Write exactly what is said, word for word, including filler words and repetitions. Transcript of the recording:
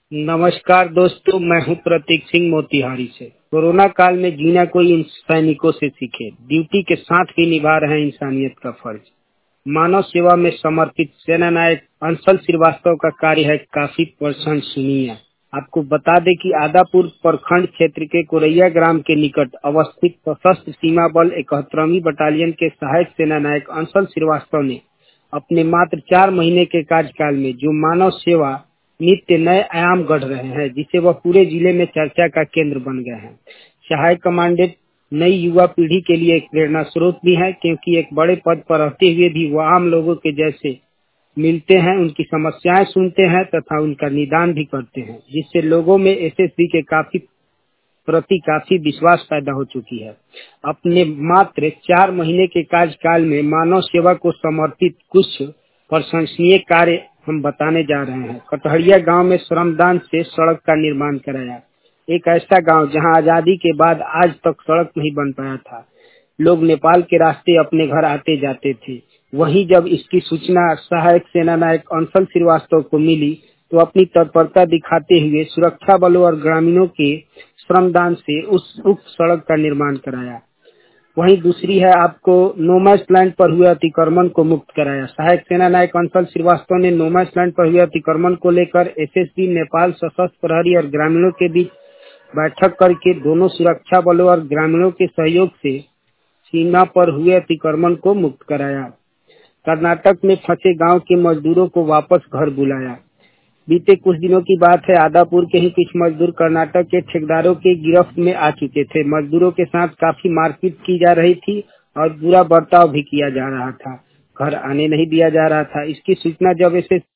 नमस्कार दोस्तों, मैं हूं प्रतीक सिंह मोतिहारी से। कोरोना काल में जीना कोई इन सैनिकों से सीखे, ड्यूटी के साथ ही निभा रहे हैं इंसानियत का फर्ज। मानव सेवा में समर्पित सेना नायक अंशल श्रीवास्तव का कार्य है काफी प्रशंसनीय। आपको बता दें कि आदापुर प्रखंड क्षेत्र के कोरैया ग्राम के निकट अवस्थित सशस्त्र सीमा बल इकहत्तरवीं बटालियन के सहायक सेना नायक अंशल श्रीवास्तव ने अपने मात्र चार महीने के कार्यकाल में जो मानव सेवा नित्य नए आयाम गढ़ रहे हैं, जिसे वह पूरे जिले में चर्चा का केंद्र बन गए हैं। सहायक कमांडेंट नई युवा पीढ़ी के लिए एक प्रेरणा स्रोत भी है, क्योंकि एक बड़े पद पर रहते हुए भी वह आम लोगों के जैसे मिलते हैं, उनकी समस्याएं सुनते हैं तथा उनका निदान भी करते हैं, जिससे लोगों में एसएसबी के काफी प्रति काफी विश्वास पैदा हो चुकी है। अपने मात्र चार महीने के कार्यकाल में मानव सेवा को समर्पित कुछ प्रशंसनीय कार्य हम बताने जा रहे हैं। कटहरिया गांव में श्रमदान से सड़क का निर्माण कराया। एक ऐसा गांव जहां आजादी के बाद आज तक सड़क नहीं बन पाया था। लोग नेपाल के रास्ते अपने घर आते जाते थे। वहीं जब इसकी सूचना सहायक सेना नायक अंशल श्रीवास्तव को मिली, तो अपनी तत्परता दिखाते हुए सुरक्षा बलों और ग्रामीणों के श्रमदान से उस उक्त सड़क का निर्माण कराया। वहीं दूसरी है, आपको नोमैस लैंड पर हुए अतिक्रमण को मुक्त कराया। सहायक सेना नायक अंशल श्रीवास्तव ने नोमैस लैंड पर हुए अतिक्रमण को लेकर एसएसबी, नेपाल सशस्त्र प्रहरी और ग्रामीणों के बीच बैठक करके दोनों सुरक्षा बलों और ग्रामीणों के सहयोग से सीमा पर हुए अतिक्रमण को मुक्त कराया। कर्नाटक में फंसे गांव के मजदूरों को वापस घर बुलाया। बीते कुछ दिनों की बात है, आदापुर के ही कुछ मजदूर कर्नाटक के ठेकेदारों के गिरफ्त में आ चुके थे। मजदूरों के साथ काफी मारपीट की जा रही थी और बुरा बर्ताव भी किया जा रहा था। घर आने नहीं दिया जा रहा था। इसकी सूचना जब एसएसबी